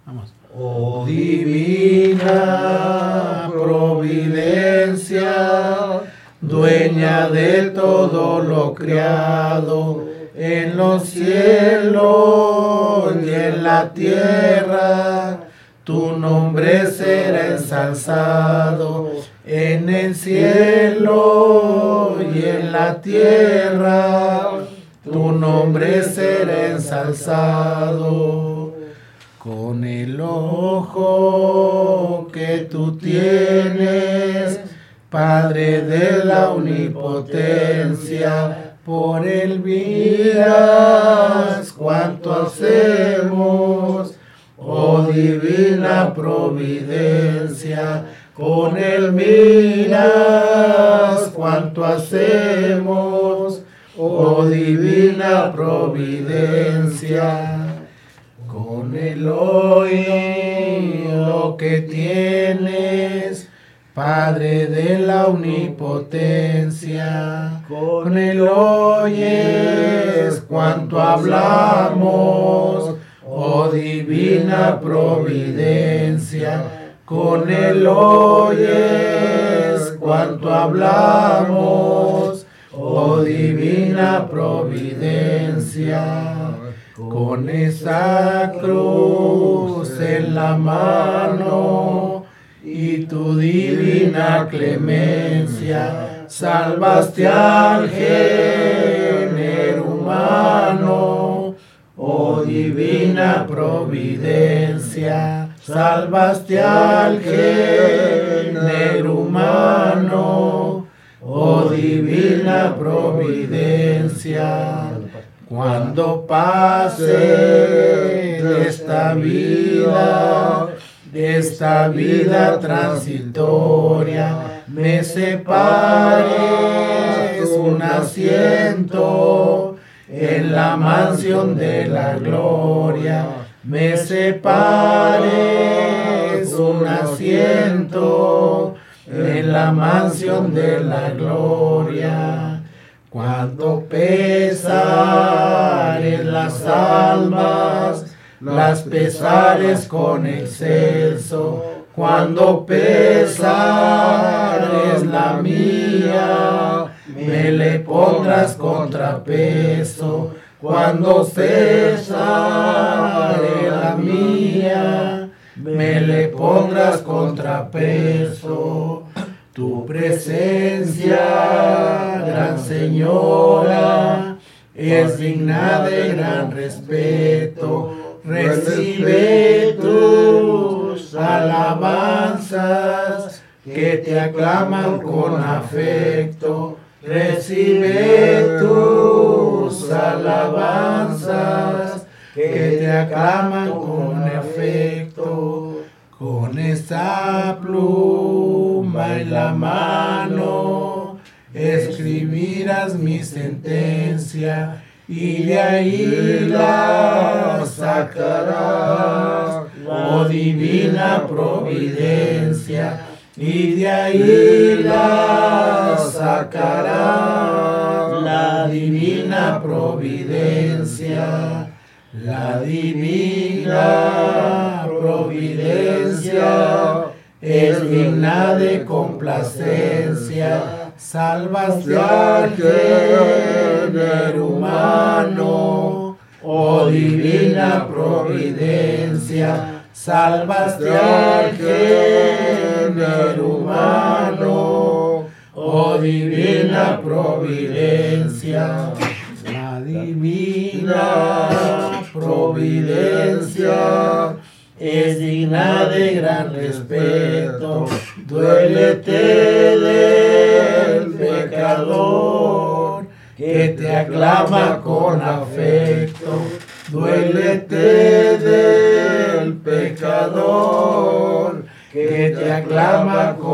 Vamos. Oh divina providencia, dueña de todo lo criado, en los cielos y en la tierra, tu nombre será ensalzado, en el cielo y en la tierra, tu nombre será ensalzado. Con el ojo que tú tienes, Padre de la omnipotencia, por él miras cuánto hacemos, oh divina providencia, con él miras cuánto hacemos, oh divina providencia. Con el oído que tienes, Padre de la omnipotencia, con él oyes cuanto hablamos, oh divina providencia, con él oyes cuanto hablamos, oh divina providencia. Con esa cruz en la mano y tu divina clemencia, salvaste al género humano, oh divina providencia, salvaste al género humano, oh divina providencia. Cuando pase de esta vida transitoria, me separes un asiento en la mansión de la gloria, me separes un asiento en la mansión de la gloria. Cuando pesaren las almas, las pesares con exceso, cuando pesares la mía, me le pondrás contrapeso, cuando pesare la mía, me le pondrás contrapeso. Tu presencia, gran Señora, es digna de gran respeto. Recibe tus alabanzas que te aclaman con afecto. Recibe tus alabanzas que te aclaman con afecto. Con esta pluma en la mano escribirás mi sentencia y de ahí la sacarás, oh divina providencia, y de ahí la sacarás, la divina providencia. La divina providencia es digna de complacencia, salvaste al género humano, oh divina providencia, salvaste al género humano, oh divina providencia. La divina providencia es digna de gran respeto, duélete del pecador que te aclama con afecto, duélete del pecador que te aclama con